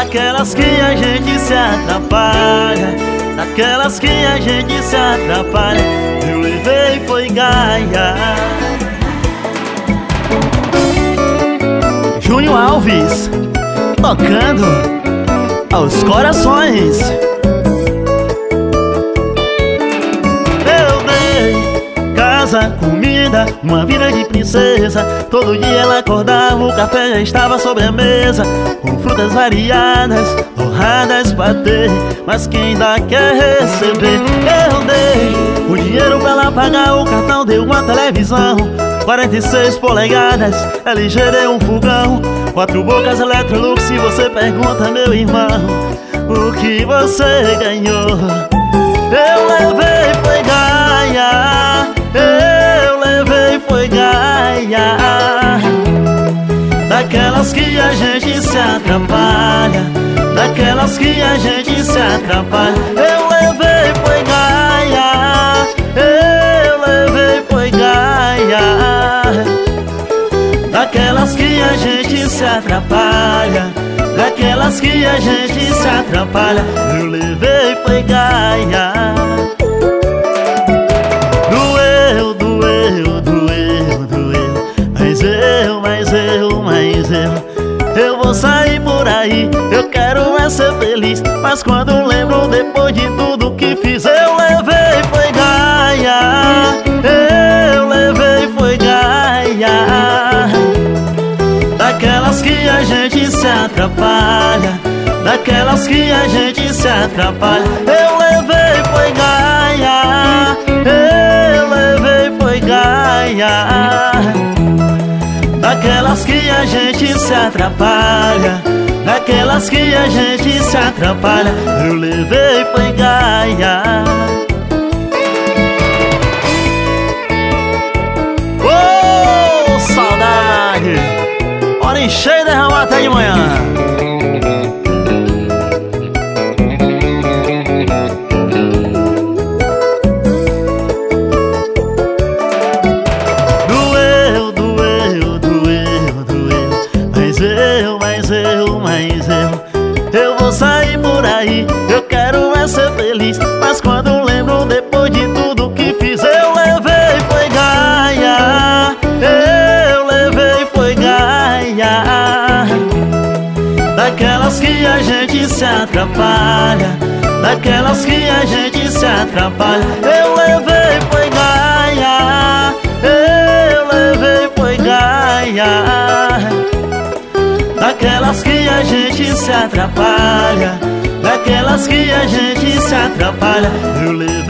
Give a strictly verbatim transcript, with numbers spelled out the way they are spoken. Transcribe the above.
daquelas que a gente se atrapalha, daquelas que a gente se atrapalha. Eu levei foi gaia. Júnior Alves, tocando aos corações. Eu dei casa, comida, uma vida de princesa. Todo dia ela acordava, o café já estava sobre a mesa, com frutas variadas, torradas, patê. Mas quem ainda quer receber? Eu dei o dinheiro pra ela pagar o cartão, deu uma televisão quarenta e seis polegadas, L G deu um fogão, quatro bocas Electrolux. Se você pergunta, meu irmão, o que você ganhou? Eu levei foi gaia, eu levei foi gaia, daquelas que a gente se atrapalha, daquelas que a gente se atrapalha. Eu levei foi gaia, eu levei foi gaia, daquelas que a gente se atrapalha, daquelas que a gente se atrapalha. Eu levei foi gaia. Doeu, doeu, doeu, doeu, mas eu, mas eu, mas eu Eu vou sair por aí, eu quero é ser feliz. Mas quando lembro depois de tudo que fiz, eu levei foi gaia, eu levei foi gaia, daquelas que a gente se atrapalha, daquelas que a gente se atrapalha. Eu levei foi gaia, eu levei foi gaia, daquelas que a gente se atrapalha, daquelas que a gente se atrapalha. Eu levei foi gaia. Oh, saudade! Hora encheia e derramar até de manhã. Doeu, doeu, doeu, doeu, mas eu, mas eu, mas eu Eu vou sair por aí, eu quero é ser feliz. Mas quando lembro depois de tudo que fiz, eu levei foi gaia, eu levei foi gaia, daquelas que a gente se atrapalha, daquelas que a gente se atrapalha. Eu levei foi gaia, eu levei foi gaia, daquelas que a gente se atrapalha, daquelas que a gente se atrapalha. Eu levei